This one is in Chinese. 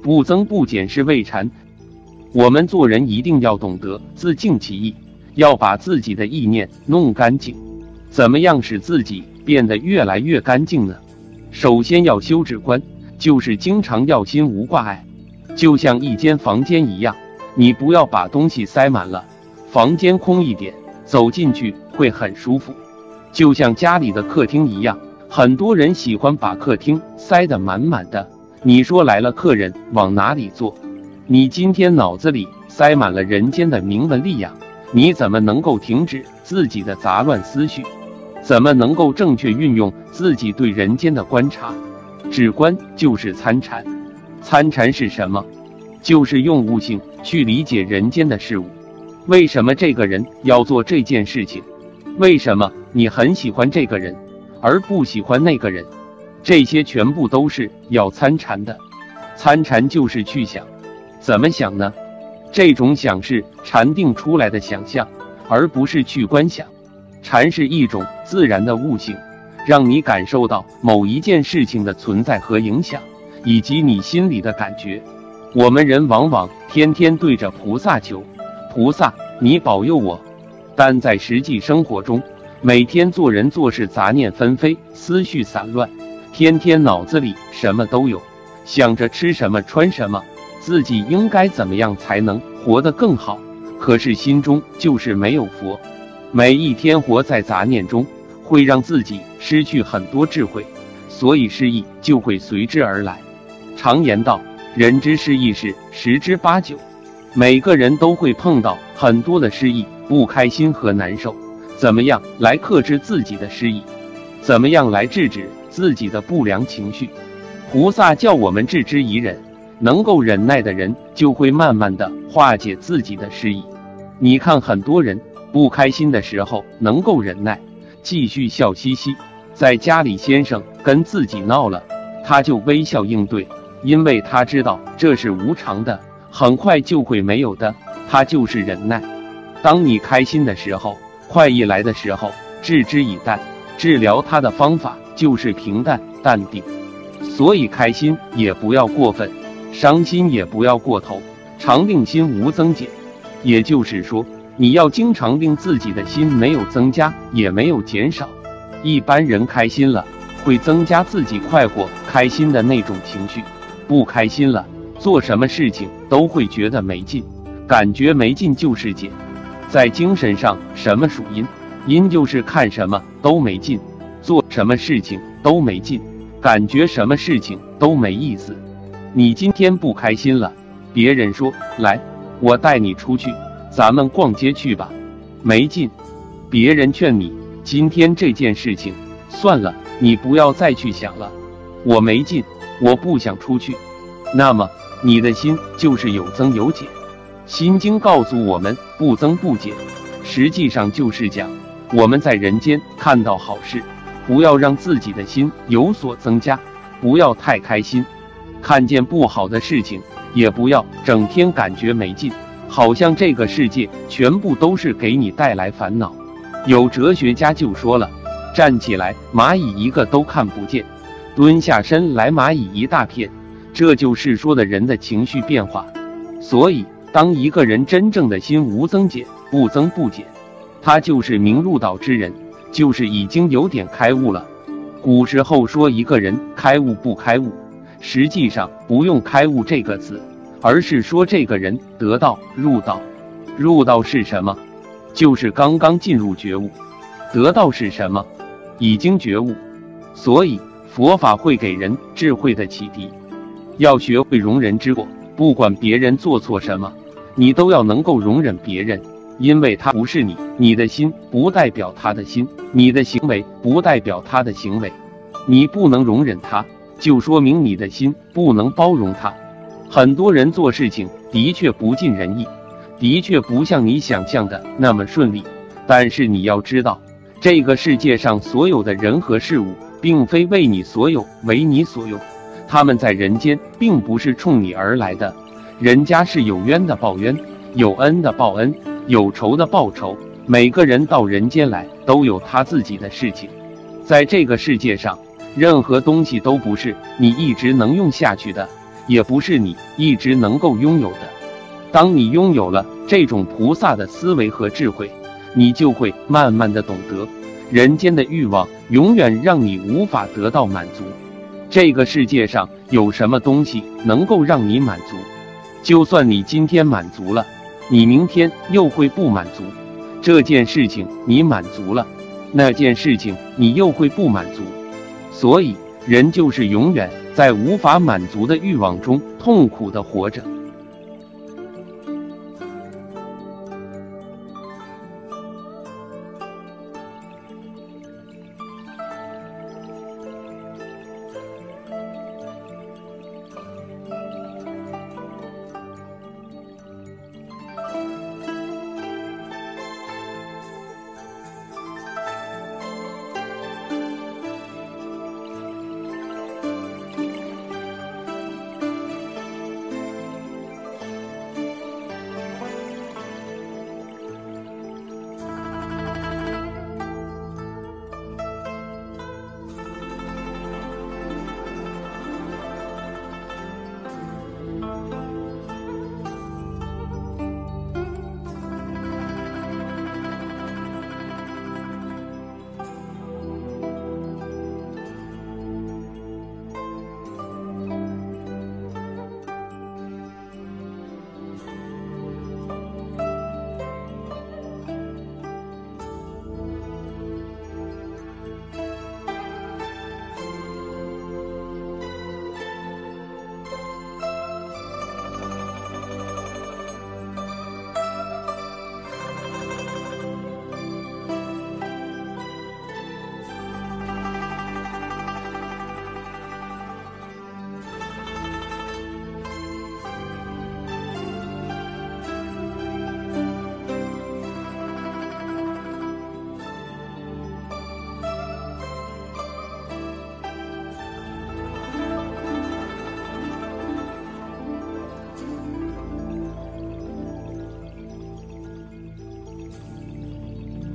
不增不减是为禅。我们做人一定要懂得自净其意，要把自己的意念弄干净。怎么样使自己变得越来越干净呢？首先要修止观，就是经常要心无挂碍。就像一间房间一样，你不要把东西塞满了，房间空一点，走进去会很舒服。就像家里的客厅一样，很多人喜欢把客厅塞得满满的，你说来了客人往哪里坐？你今天脑子里塞满了人间的名闻利养，你怎么能够停止自己的杂乱思绪？怎么能够正确运用自己对人间的观察？止观就是参禅。参禅是什么？就是用悟性去理解人间的事物。为什么这个人要做这件事情？为什么你很喜欢这个人，而不喜欢那个人？这些全部都是要参禅的。参禅就是去想。怎么想呢？这种想是禅定出来的想象，而不是去观想。禅是一种自然的悟性，让你感受到某一件事情的存在和影响，以及你心里的感觉。我们人往往天天对着菩萨求，菩萨你保佑我，但在实际生活中，每天做人做事杂念纷飞，思绪散乱，天天脑子里什么都有，想着吃什么穿什么，自己应该怎么样才能活得更好，可是心中就是没有佛。每一天活在杂念中，会让自己失去很多智慧，所以失意就会随之而来。常言道，人之失意是十之八九，每个人都会碰到很多的失意、不开心和难受。怎么样来克制自己的失意？怎么样来制止自己的不良情绪？菩萨叫我们置之以忍，能够忍耐的人就会慢慢的化解自己的失意。你看很多人不开心的时候能够忍耐，继续笑嘻嘻，在家里先生跟自己闹了，他就微笑应对，因为他知道这是无常的，很快就会没有的，他就是忍耐。当你开心的时候，快意来的时候，置之以淡，治疗它的方法就是平淡淡定。所以开心也不要过分，伤心也不要过头，常令心无增减。也就是说，你要经常令自己的心没有增加也没有减少。一般人开心了会增加自己快活开心的那种情绪，不开心了做什么事情都会觉得没劲，感觉没劲就是减。在精神上什么属阴？阴就是看什么都没劲，做什么事情都没劲，感觉什么事情都没意思。你今天不开心了，别人说来我带你出去，咱们逛街去吧，没劲。别人劝你今天这件事情算了，你不要再去想了，我没劲，我不想出去。那么你的心就是有增有减。心经告诉我们不增不减，实际上就是讲我们在人间看到好事，不要让自己的心有所增加，不要太开心。看见不好的事情，也不要整天感觉没劲，好像这个世界全部都是给你带来烦恼。有哲学家就说了，站起来蚂蚁一个都看不见，蹲下身来蚂蚁一大片，这就是说的人的情绪变化。所以当一个人真正的心无增减，不增不减，他就是明入道之人，就是已经有点开悟了。古时候说一个人开悟不开悟，实际上不用开悟这个词，而是说这个人得道入道。入道是什么？就是刚刚进入觉悟。得道是什么？已经觉悟。所以佛法会给人智慧的启迪，要学会容人之过，不管别人做错什么，你都要能够容忍别人，因为他不是你，你的心不代表他的心，你的行为不代表他的行为。你不能容忍他，就说明你的心不能包容他。很多人做事情的确不尽人意，的确不像你想象的那么顺利，但是你要知道，这个世界上所有的人和事物并非为你所有，为你所用，他们在人间并不是冲你而来的，人家是有冤的报冤，有恩的报恩，有仇的报仇。每个人到人间来都有他自己的事情。在这个世界上，任何东西都不是你一直能用下去的， 也不是你一直能够拥有的。当你拥有了这种菩萨的思维和智慧，你就会慢慢的懂得，人间的欲望永远让你无法得到满足。这个世界上有什么东西能够让你满足？就算你今天满足了，你明天又会不满足。这件事情你满足了，那件事情你又会不满足。所以人就是永远在无法满足的欲望中痛苦的活着。